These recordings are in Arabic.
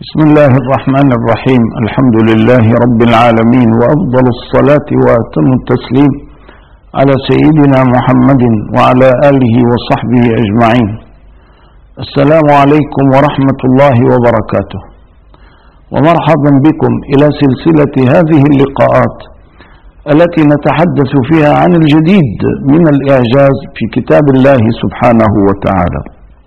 بسم الله الرحمن الرحيم. الحمد لله رب العالمين، وأفضل الصلاة وأتم التسليم على سيدنا محمد وعلى آله وصحبه أجمعين. السلام عليكم ورحمة الله وبركاته، ومرحبا بكم إلى سلسلة هذه اللقاءات التي نتحدث فيها عن الجديد من الإعجاز في كتاب الله سبحانه وتعالى.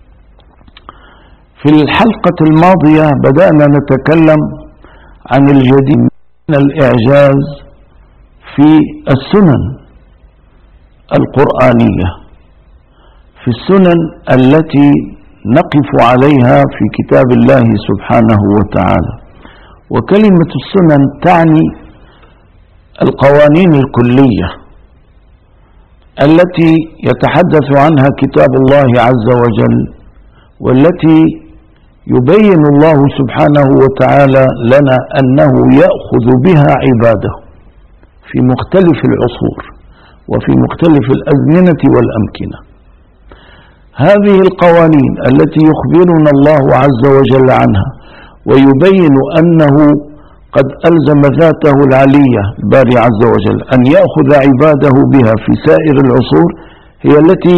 في الحلقة الماضية بدأنا نتكلم عن الجديد من الإعجاز في السنن القرآنية، في السنن التي نقف عليها في كتاب الله سبحانه وتعالى. وكلمة السنن تعني القوانين الكلية التي يتحدث عنها كتاب الله عز وجل، والتي يبين الله سبحانه وتعالى لنا أنه يأخذ بها عباده في مختلف العصور وفي مختلف الأزمنة والأمكنة. هذه القوانين التي يخبرنا الله عز وجل عنها ويبين أنه قد ألزم ذاته العلية الباري عز وجل أن يأخذ عباده بها في سائر العصور، هي التي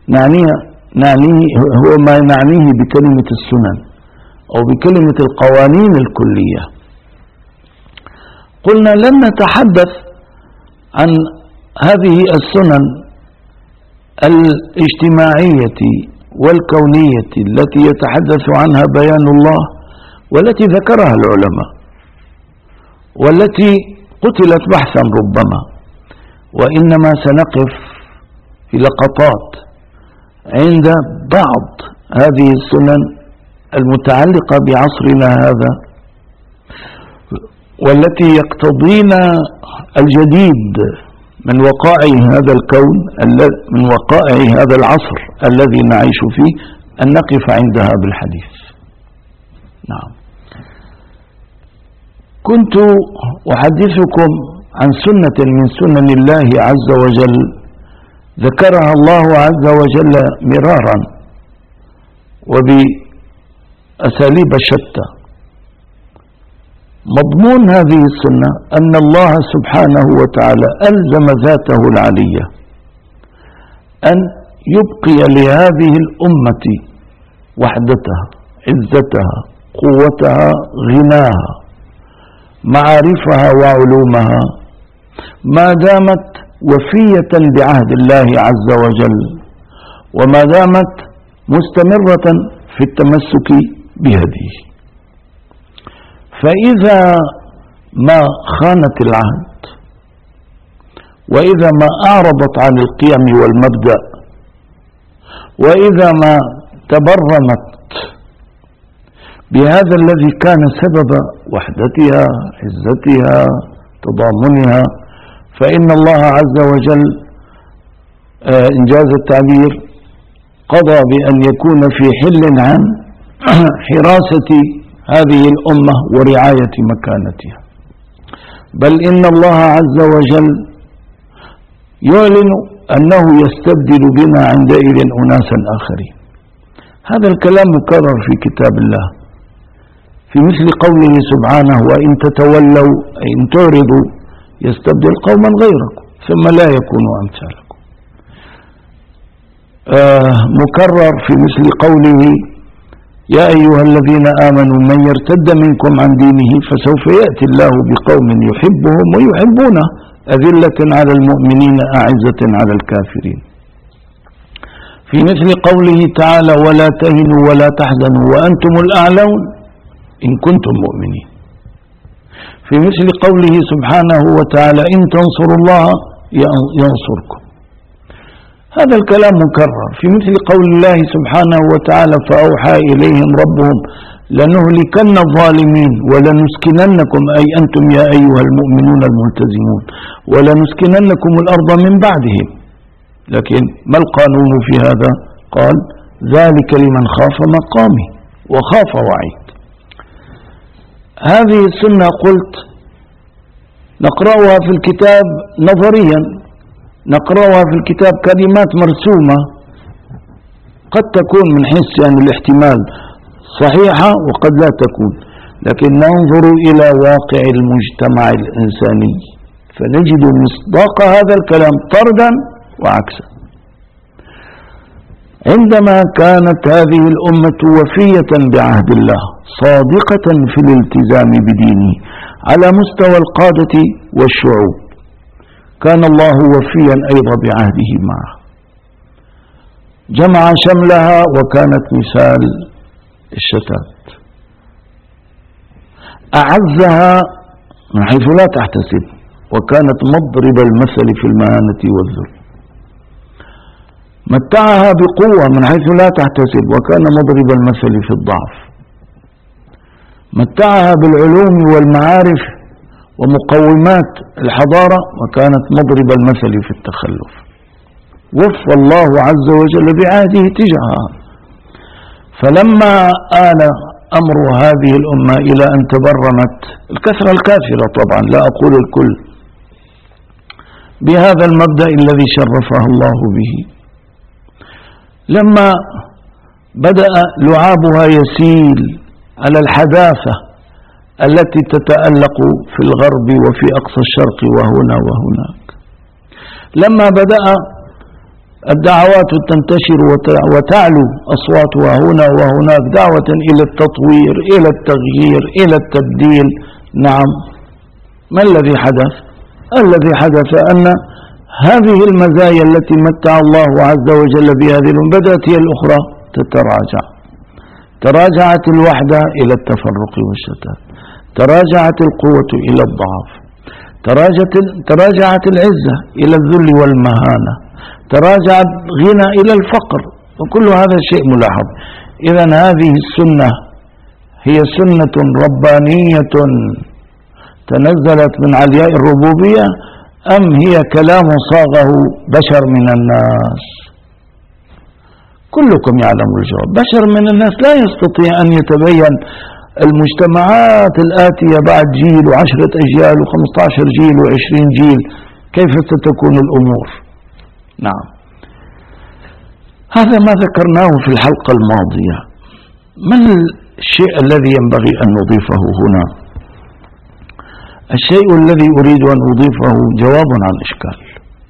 هو ما نعنيه بكلمة السنن أو بكلمة القوانين الكلية. قلنا لن نتحدث عن هذه السنن الاجتماعية والكونية التي يتحدث عنها بيان الله والتي ذكرها العلماء والتي قتلت بحثا ربما، وإنما سنقف في لقطات عند بعض هذه السنن المتعلقة بعصرنا هذا، والتي يقتضينا الجديد من وقائع هذا الكون، من وقائع هذا العصر الذي نعيش فيه، أن نقف عندها بالحديث. نعم، كنت أحدثكم عن سنة من سنن الله عز وجل ذكرها الله عز وجل مرارا وبأساليب شتى. مضمون هذه السنة أن الله سبحانه وتعالى ألزم ذاته العلية أن يبقي لهذه الأمة وحدتها، عزتها، قوتها، غناها، معارفها وعلومها، ما دامت وفية بعهد الله عز وجل، وما دامت مستمرة في التمسك بهديه. فإذا ما خانت العهد، وإذا ما أعرضت عن القيم والمبدأ، وإذا ما تبرمت بهذا الذي كان سبب وحدتها، عزتها، تضامنها، فإن الله عز وجل إنجاز التعبير قضى بأن يكون في حل عن حراسة هذه الأمة ورعاية مكانتها. بل إن الله عز وجل يعلن أنه يستبدل بنا عندئذ أناسا آخرين. هذا الكلام مكرر في كتاب الله في مثل قوله سبحانه: وإن تتولوا أي إن تعرضوا يستبدل قوما غيركم ثم لا يكونوا أمثالكم. مكرر في مثل قوله: يا أيها الذين آمنوا من يرتد منكم عن دينه فسوف يأتي الله بقوم يحبهم ويحبونه أذلة على المؤمنين أعزة على الكافرين. في مثل قوله تعالى: ولا تهنوا ولا تحزنوا وأنتم الأعلون إن كنتم مؤمنين. في مثل قوله سبحانه وتعالى: إن تنصروا الله ينصركم. هذا الكلام مكرر في مثل قول الله سبحانه وتعالى: فأوحى إليهم ربهم لنهلكن الظالمين ولنسكننكم أي أنتم يا أيها المؤمنون الملتزمون ولنسكننكم الأرض من بعدهم. لكن ما القانون في هذا؟ قال: ذلك لمن خاف مقامي وخاف وعيد. هذه السنة قلت نقرأها في الكتاب نظريا، نقرأها في الكتاب كلمات مرسومة قد تكون من حيث يعني الاحتمال صحيحة وقد لا تكون، لكن ننظر إلى واقع المجتمع الإنساني فنجد مصداق هذا الكلام طردا وعكسا. عندما كانت هذه الأمة وفية بعهد الله صادقة في الالتزام بدينه على مستوى القادة والشعوب، كان الله وفيا أيضا بعهده معه، جمع شملها وكانت مثال الشتات، أعزها من حيث لا تحتسب وكانت مضرب المثل في المهانة والذل، متعها بقوة من حيث لا تحتسب وكان مضرب المثل في الضعف، متعها بالعلوم والمعارف ومقومات الحضارة وكانت مضرب المثل في التخلف. وفى الله عز وجل بعهده تجاهها. فلما آل أمر هذه الأمة إلى أن تبرمت الكثرة الكافرة، طبعا لا أقول الكل، بهذا المبدأ الذي شرفها الله به، لما بدأ لعابها يسيل على الحداثة التي تتألق في الغرب وفي أقصى الشرق وهنا وهناك، لما بدأ الدعوات تنتشر وتعلو أصواتها هنا وهناك دعوة إلى التطوير، إلى التغيير، إلى التبديل، نعم، ما الذي حدث؟ الذي حدث أن هذه المزايا التي متع الله عز وجل بهذه بدأت هي الأخرى تتراجع. تراجعت الوحدة إلى التفرق والشتات، تراجعت القوة إلى الضعف، تراجعت العزة إلى الذل والمهانة، تراجعت غنى إلى الفقر، وكل هذا شيء ملاحظ. إذن هذه السنة هي سنة ربانية تنزلت من علياء الربوبية أم هي كلام صاغه بشر من الناس؟ كلكم يعلم الجواب. بشر من الناس لا يستطيع أن يتبين المجتمعات الآتية بعد جيل و10 أجيال و15 جيل و20 جيل كيف ستكون الأمور. نعم، هذا ما ذكرناه في الحلقة الماضية. ما الشيء الذي ينبغي أن نضيفه هنا؟ الشيء الذي أريد أن أضيفه جواب عن إشكال.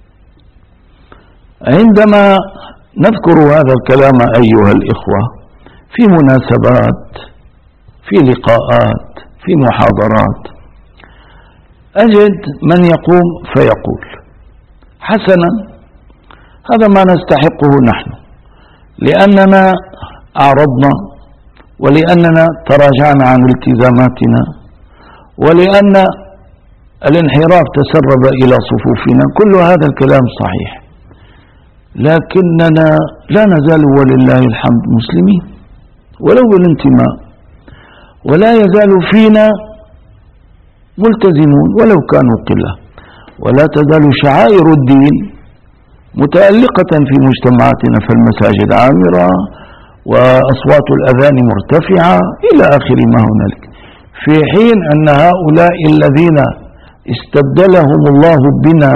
عندما نذكر هذا الكلام أيها الإخوة في مناسبات، في لقاءات، في محاضرات، أجد من يقوم فيقول حسنا هذا ما نستحقه نحن، لأننا أعرضنا، ولأننا تراجعنا عن التزاماتنا، ولأن الانحراف تسرب إلى صفوفنا. كل هذا الكلام صحيح، لكننا لا نزال ولله الحمد مسلمين ولو بالانتماء، ولا يزال فينا ملتزمون ولو كانوا قلة، ولا تزال شعائر الدين متألقة في مجتمعاتنا، فالمساجد عامرة وأصوات الأذان مرتفعة إلى آخر ما هنالك، في حين أن هؤلاء الذين استبدلهم الله بنا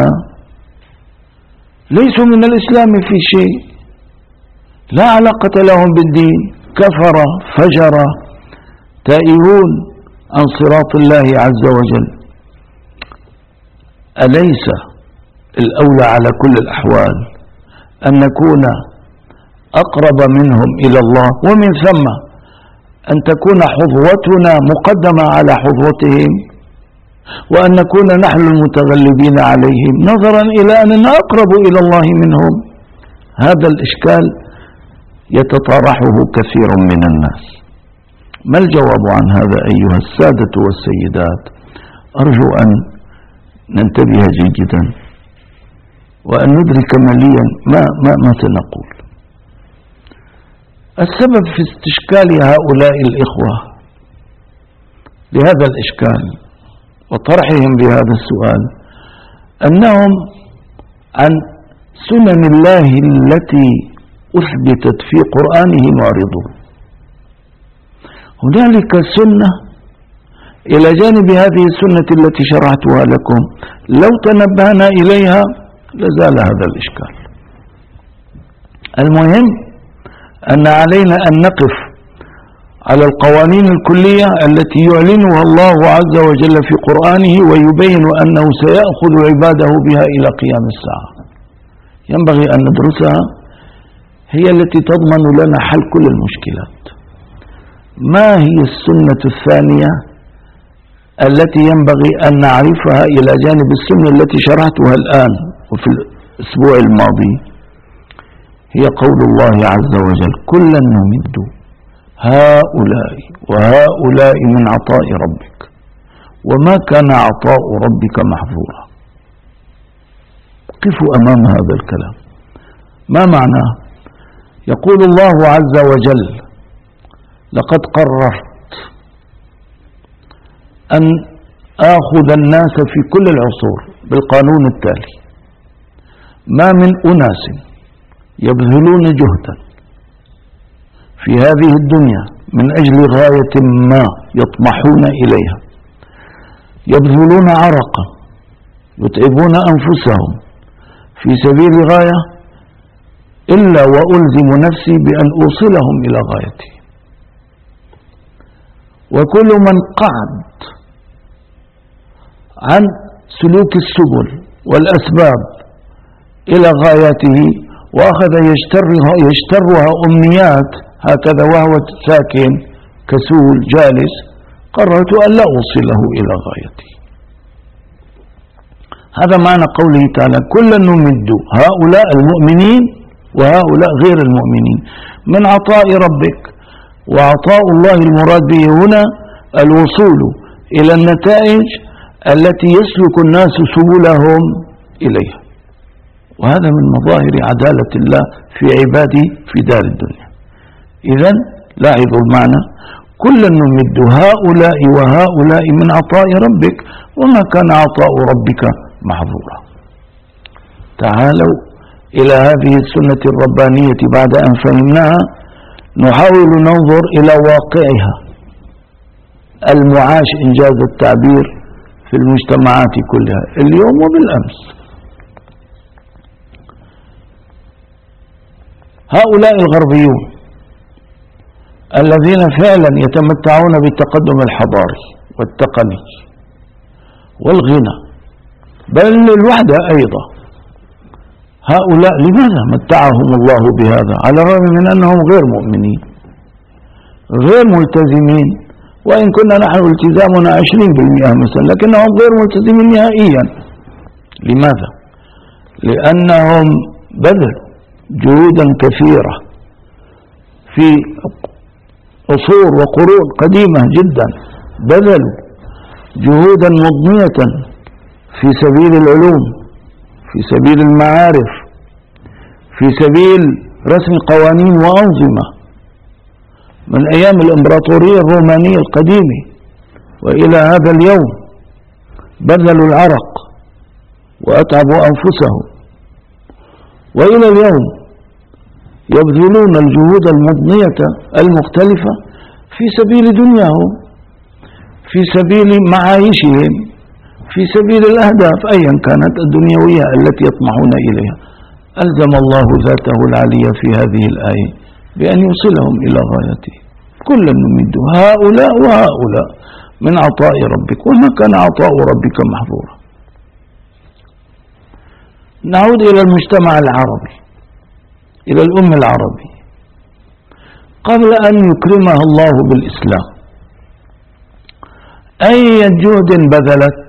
ليسوا من الإسلام في شيء، لا علاقة لهم بالدين، كفر فجر تائهون عن صراط الله عز وجل. أليس الأولى على كل الأحوال أن نكون أقرب منهم إلى الله، ومن ثم أن تكون حظوتنا مقدمة على حظوتهم، وأن نكون نحن المتغلبين عليهم نظرا إلى أننا أقرب إلى الله منهم؟ هذا الإشكال يتطرحه كثير من الناس. ما الجواب عن هذا أيها السادة والسيدات؟ أرجو أن ننتبه جيدا وأن ندرك مليا ما سنقول. السبب في استشكال هؤلاء الإخوة لهذا الإشكال وطرحهم بهذا السؤال أنهم عن سنن الله التي أثبتت في قرآنه معرضون. هنالك سنة إلى جانب هذه السنة التي شرحتها لكم، لو تنبهنا إليها لزال هذا الإشكال. المهم أن علينا أن نقف على القوانين الكلية التي يعلنها الله عز وجل في قرآنه ويبين أنه سيأخذ عباده بها إلى قيام الساعة. ينبغي أن ندرسها، هي التي تضمن لنا حل كل المشكلات. ما هي السنة الثانية التي ينبغي أن نعرفها إلى جانب السنة التي شرحتها الآن وفي الأسبوع الماضي؟ هي قول الله عز وجل: كلا نمد هؤلاء وهؤلاء من عطاء ربك وما كان عطاء ربك محظورا. قفوا أمام هذا الكلام، ما معناه؟ يقول الله عز وجل: لقد قررت أن آخذ الناس في كل العصور بالقانون التالي: ما من أناس يبذلون جهدا في هذه الدنيا من أجل غاية ما يطمحون إليها، يبذلون عرقا، يتعبون أنفسهم في سبيل غاية، إلا وألزم نفسي بأن أوصلهم إلى غايتي. وكل من قعد عن سلوك السبل والأسباب إلى غاياته وأخذ يشترها أمنيات هكذا وهو ساكن كسول جالس، قررت أن لا أوصله إلى غايتي. هذا معنى قوله تعالى: كلا نمد هؤلاء المؤمنين وهؤلاء غير المؤمنين من عطاء ربك. وعطاء الله المراد به هنا الوصول إلى النتائج التي يسلك الناس سبلهم إليها، وهذا من مظاهر عدالة الله في عباده في دار الدنيا. إذن لاحظوا المعنى: كلا نمد هؤلاء وهؤلاء من عطاء ربك وما كان عطاء ربك محظورا. تعالوا إلى هذه السنة الربانية بعد أن فهمناها، نحاول ننظر إلى واقعها المعاش إنجاز التعبير في المجتمعات كلها اليوم وبالأمس. هؤلاء الغربيون الذين فعلا يتمتعون بالتقدم الحضاري والتقني والغنى بل الوحدة أيضا، هؤلاء لماذا متعهم الله بهذا على الرغم من أنهم غير مؤمنين غير ملتزمين؟ وإن كنا نحن التزامنا 20% مثلا، لكنهم غير ملتزمين نهائيا. لماذا؟ لأنهم بذلوا جهودا كثيرة في عصور وقرون قديمة جدا، بذلوا جهودا مضنية في سبيل العلوم، في سبيل المعارف، في سبيل رسم قوانين وأنظمة من أيام الإمبراطورية الرومانية القديمة وإلى هذا اليوم. بذلوا العرق وأتعبوا أنفسهم، وإلى اليوم يبذلون الجهود المضنية المختلفة في سبيل دنياهم، في سبيل معايشهم، في سبيل الأهداف أيا كانت الدنيوية التي يطمحون إليها. ألزم الله ذاته العلية في هذه الآية بأن يوصلهم إلى غايته. كلا نمد هؤلاء وهؤلاء من عطاء ربك وما كان عطاء ربك محظورا. نعود إلى المجتمع العربي، إلى الأمة العربية. قبل أن يكرمها الله بالإسلام أي جهد بذلت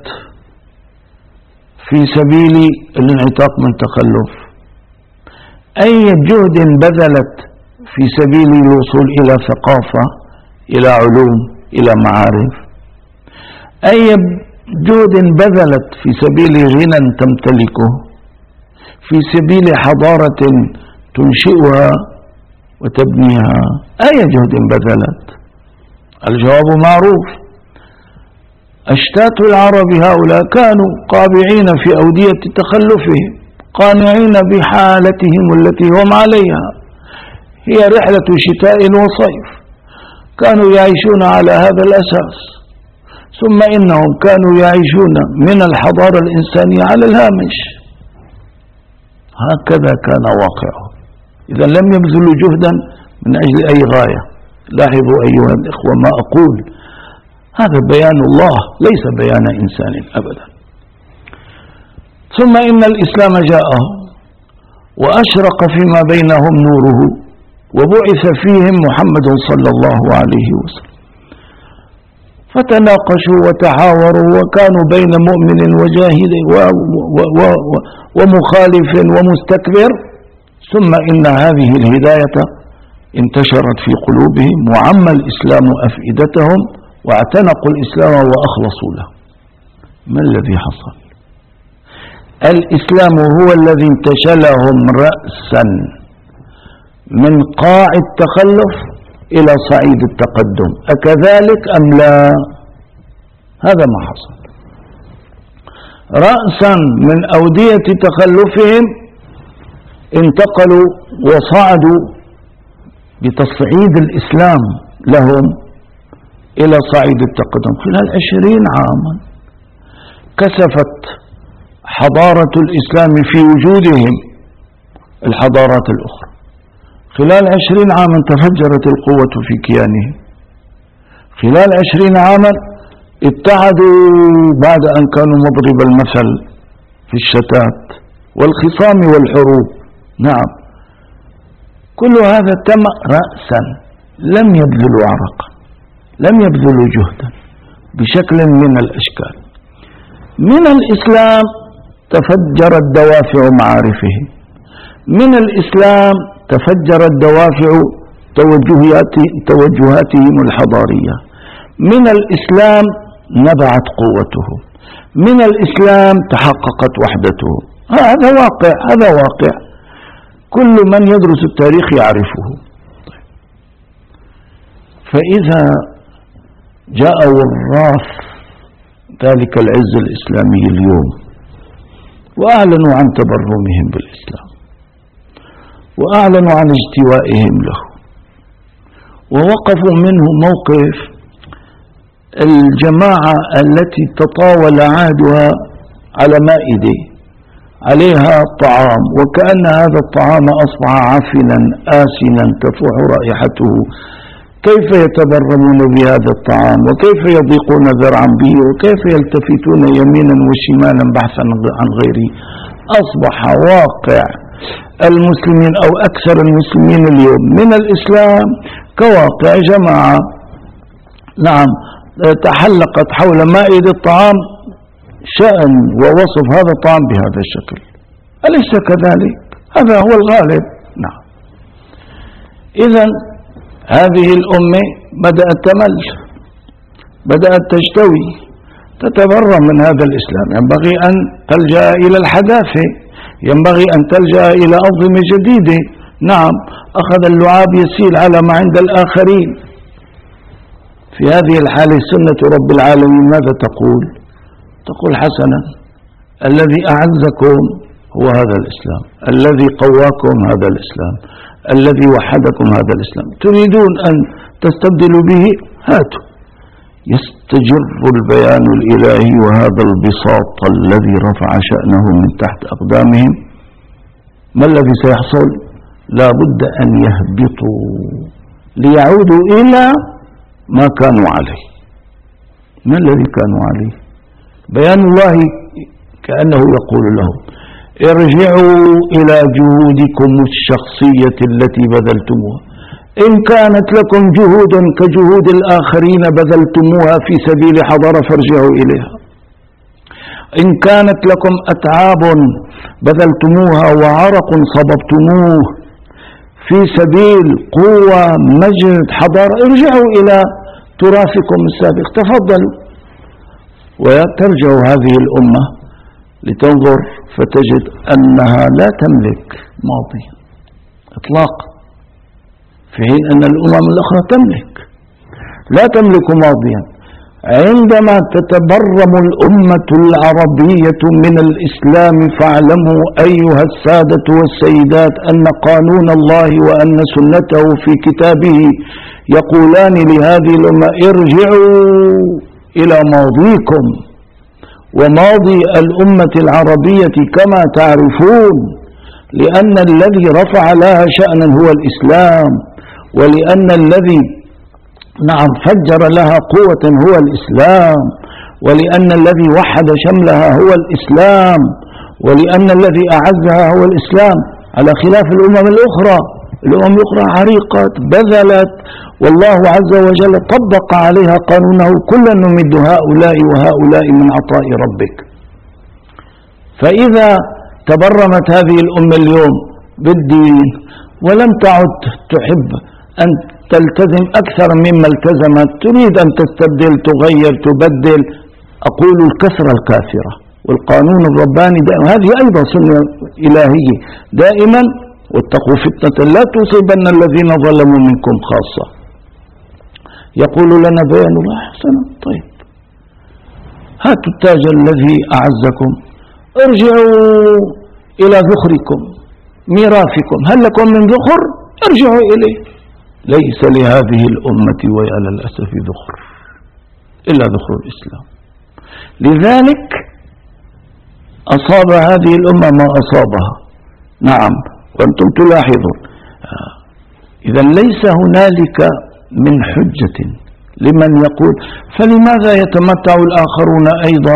في سبيل الانعتاق من تخلف؟ أي جهد بذلت في سبيل الوصول إلى ثقافة، إلى علوم، إلى معارف؟ أي جهد بذلت في سبيل غنى تمتلكه، في سبيل حضارة تنشئها وتبنيها؟ أي جهد بذلت؟ الجواب معروف. أشتات العرب هؤلاء كانوا قابعين في أودية تخلفهم، قانعين بحالتهم التي هم عليها، هي رحلة شتاء وصيف، كانوا يعيشون على هذا الأساس. ثم إنهم كانوا يعيشون من الحضارة الإنسانية على الهامش. هكذا كان واقعهم. إذا لم يبذلوا جهدا من أجل أي غاية، لاحظوا أيها الإخوة ما أقول، هذا بيان الله ليس بيان إنسان أبدا. ثم إن الإسلام جاء وأشرق فيما بينهم نوره، وبعث فيهم محمد صلى الله عليه وسلم، فتناقشوا وتحاوروا وكانوا بين مؤمن وجاهد ومخالف ومستكبر، ثم إن هذه الهداية انتشرت في قلوبهم وعم الإسلام أفئدتهم واعتنقوا الإسلام وأخلصوا له. ما الذي حصل؟ الإسلام هو الذي انتشلهم رأسا من قاع التخلف إلى صعيد التقدم، أكذلك أم لا؟ هذا ما حصل. رأسا من أودية تخلفهم انتقلوا وصعدوا بتصعيد الإسلام لهم إلى صعيد التقدم. خلال 20 عاما كسفت حضارة الإسلام في وجودهم الحضارات الأخرى. خلال 20 عاما تفجرت القوة في كيانهم. خلال 20 عاما ابتعدوا بعد أن كانوا مضرب المثل في الشتات والخصام والحروب. نعم، كل هذا تم رأسا، لم يبذلوا عرقا، لم يبذلوا جهدا بشكل من الأشكال. من الإسلام تفجرت دوافع معارفه، من الإسلام تفجرت دوافع توجهاتهم الحضارية، من الإسلام نبعت قوته، من الإسلام تحققت وحدته. هذا واقع، هذا واقع كل من يدرس التاريخ يعرفه. فإذا جاء وراث ذلك العز الإسلامي اليوم وأعلنوا عن تبرمهم بالإسلام وأعلنوا عن اجتوائهم له ووقفوا منه موقف الجماعة التي تطاول عهدها على مائدة عليها طعام، وكأن هذا الطعام أصبح عفنا آسنا تفوح رائحته، كيف يتبرمون بهذا الطعام وكيف يضيقون ذرعا به وكيف يلتفتون يمينا وشمالا بحثا عن غيره. أصبح واقع المسلمين أو أكثر المسلمين اليوم من الإسلام كواقع جماعة نعم تحلقت حول مائدة الطعام شأن ووصف هذا الطعام بهذا الشكل. أليس كذلك؟ هذا هو الغالب. نعم. إذن هذه الأمة بدأت تمل، بدأت تجتوي، تتبرم من هذا الإسلام. ينبغي أن تلجأ إلى الحداثة، ينبغي أن تلجأ إلى أنظمة جديدة. نعم، أخذ اللعاب يسيل على ما عند الآخرين. في هذه الحالة سنة رب العالمين ماذا تقول؟ تقول حسنا، الذي أعزكم هو هذا الإسلام، الذي قواكم هذا الإسلام، الذي وحدكم هذا الإسلام، تريدون أن تستبدلوا به؟ هاتوا. يستجر البيان الإلهي وهذا البساط الذي رفع شأنه من تحت أقدامهم. ما الذي سيحصل؟ لا بد أن يهبطوا ليعودوا إلى ما كانوا عليه. ما الذي كانوا عليه؟ بيان الله كأنه يقول لهم ارجعوا إلى جهودكم الشخصية التي بذلتموها. إن كانت لكم جهود كجهود الآخرين بذلتموها في سبيل حضارة فارجعوا إليها. إن كانت لكم أتعاب بذلتموها وعرق صببتموه في سبيل قوة مجد حضارة، ارجعوا إلى تراثكم السابق، تفضلوا. وترجع هذه الأمة لتنظر فتجد أنها لا تملك ماضي إطلاقا، في حين أن الأمم الأخرى تملك، لا تملك ماضيا. عندما تتبرم الأمة العربية من الإسلام فاعلموا أيها السادة والسيدات أن قانون الله وأن سنته في كتابه يقولان لهذه الأمة ارجعوا إلى ماضيكم. وماضي الأمة العربية كما تعرفون، لأن الذي رفع لها شأنا هو الإسلام، ولأن الذي نعم فجر لها قوة هو الإسلام، ولأن الذي وحد شملها هو الإسلام، ولأن الذي أعزها هو الإسلام، على خلاف الأمم الأخرى. الأمم الأخرى عريقت بذلت، والله عز وجل طبق عليها قانونه: كلا نمد هؤلاء وهؤلاء من عطاء ربك. فإذا تبرمت هذه الأمة اليوم بالدين ولم تعد تحب أن تلتزم أكثر مما التزمت، تريد أن تستبدل تغير تبدل، أقول الكسرة الكافرة والقانون الرباني هذه أيضا سنة إلهية دائما: واتقوا فتنة لا تصيبن الذين ظلموا منكم خاصة. يقول لنا بيان الله: حسنا، طيب هاتوا التاج الذي أعزكم، ارجعوا إلى ذخركم ميراثكم، هل لكم من ذخر؟ ارجعوا إليه. ليس لهذه الأمة ويا للأسف ذخر إلا ذخر الإسلام. لذلك أصاب هذه الأمة ما أصابها. نعم، وأنتم تلاحظون. إذا ليس هنالك من حجة لمن يقول: فلماذا يتمتع الآخرون أيضا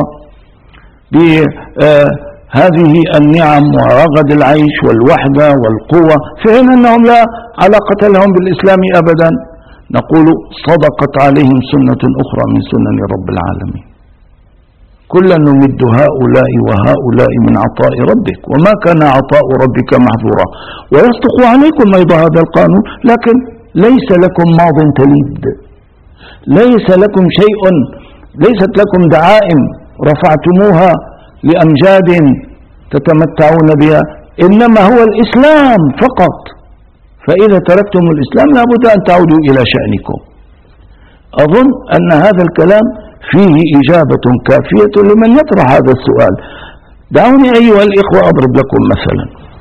بهذه النعم ورغد العيش والوحدة والقوة في حين أنهم لا علاقة لهم بالإسلام أبدا؟ نقول: صدقت عليهم سنة أخرى من سنن رب العالمين: كلا نمد هؤلاء وهؤلاء من عطاء ربك وما كان عطاء ربك محظورا. ويصدق عليكم أيضا هذا القانون، لكن ليس لكم ماض تليد، ليس لكم شيء، ليست لكم دعائم رفعتموها لأمجاد تتمتعون بها، إنما هو الإسلام فقط. فإذا تركتم الإسلام لابد أن تعودوا إلى شأنكم. أظن أن هذا الكلام فيه إجابة كافية لمن يطرح هذا السؤال. دعوني أيها الإخوة أضرب لكم مثلا: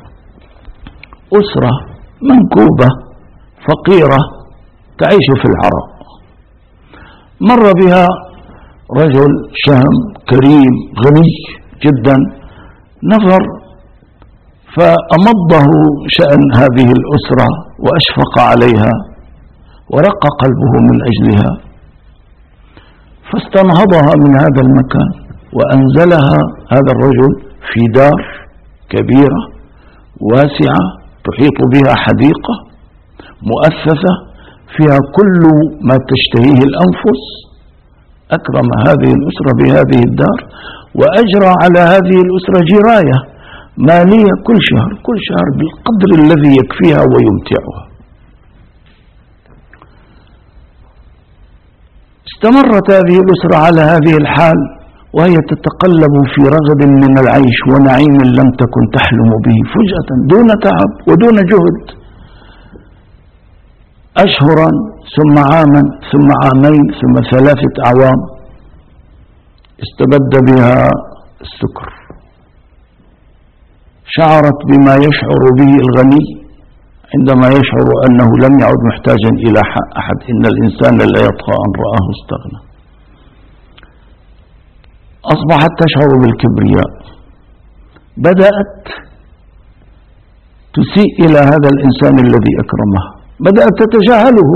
أسرة منكوبة فقيرة تعيش في العراء، مر بها رجل شهم كريم غني جدا، نظر فأمضه شأن هذه الأسرة وأشفق عليها ورق قلبه من أجلها، فاستنهضها من هذا المكان وأنزلها هذا الرجل في دار كبيرة واسعة تحيط بها حديقة مؤسسة فيها كل ما تشتهيه الأنفس. أكرم هذه الأسرة بهذه الدار، وأجرى على هذه الأسرة جراية مالية كل شهر بالقدر الذي يكفيها ويمتعها. استمرت هذه الأسرة على هذه الحال وهي تتقلب في رغد من العيش ونعيم لم تكن تحلم به، فجأة دون تعب ودون جهد، أشهرا ثم عاما ثم عامين ثم 3 أعوام، استبد بها السكر. شعرت بما يشعر به الغني عندما يشعر أنه لم يعد محتاجا إلى أحد. إن الإنسان لا يطغى أن رآه استغنى. أصبحت تشعر بالكبرياء، بدأت تسيء إلى هذا الإنسان الذي أكرمها، بدأت تتجاهله،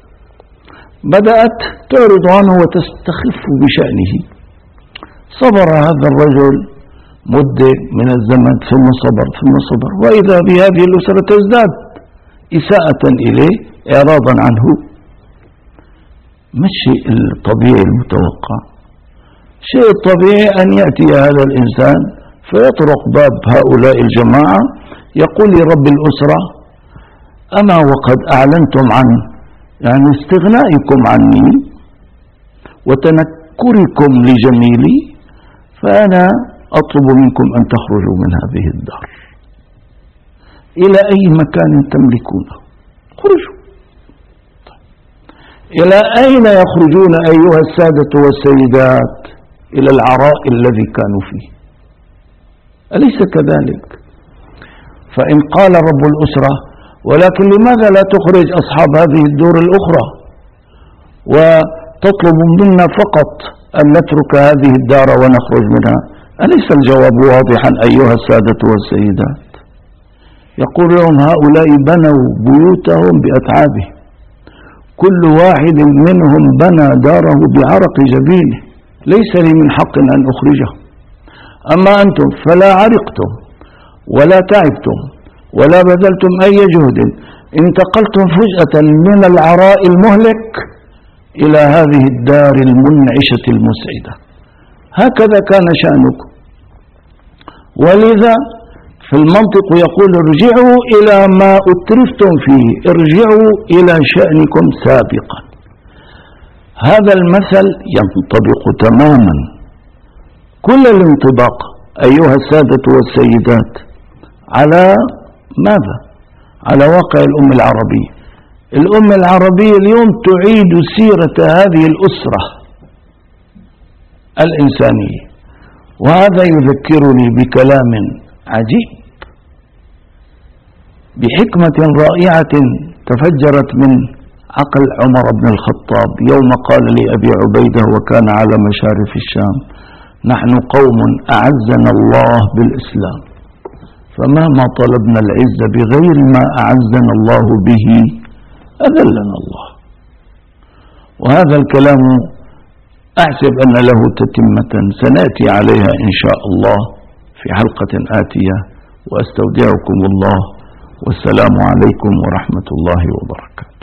بدأت تعرض عنه وتستخف بشأنه. صبر هذا الرجل مدة من الزمن ثم صبر، وإذا بهذه الأسرة تزداد إساءة إليه إعراضا عنه. ما الشيء الطبيعي المتوقع؟ الشيء الطبيعي أن يأتي هذا الإنسان فيطرق باب هؤلاء الجماعة يقول لرب الأسرة: أما وقد أعلنتم عن استغنائكم عني وتنكركم لجميلي، فأنا أطلب منكم أن تخرجوا من هذه الدار إلى أي مكان تملكونه، خرجوا. إلى أين يخرجون أيها السادة والسيدات؟ إلى العراء الذي كانوا فيه، أليس كذلك؟ فإن قال رب الأسرة: ولكن لماذا لا تخرج أصحاب هذه الدور الأخرى وتطلب منا فقط أن نترك هذه الدار ونخرج منها؟ أليس الجواب واضحا أيها السادة والسيدات؟ يقول لهم: هؤلاء بنوا بيوتهم بأتعابهم، كل واحد منهم بنى داره بعرق جبينه، ليس لي من حق أن أخرجه. أما أنتم فلا عرقتم ولا تعبتم ولا بذلتم أي جهد، انتقلتم فجأة من العراء المهلك إلى هذه الدار المنعشة المسعدة. هكذا كان شأنكم. ولذا في المنطق يقول ارجعوا إلى ما أترفتم فيه، ارجعوا إلى شأنكم سابقا. هذا المثل ينطبق تماما كل الانطباق أيها السادة والسيدات على ماذا؟ على واقع الأمة العربية. الأمة العربية اليوم تعيد سيرة هذه الأسرة الإنسانية، وهذا يذكرني بكلام عجيب، بحكمة رائعة تفجرت من عقل عمر بن الخطاب يوم قال لأبي عبيدة وكان على مشارف الشام: نحن قوم أعزنا الله بالإسلام، فمهما طلبنا العزة بغير ما أعزنا الله به أذلنا الله. وهذا الكلام أحسب أن له تتمة سنأتي عليها إن شاء الله في حلقة آتية، وأستودعكم الله، والسلام عليكم ورحمة الله وبركاته.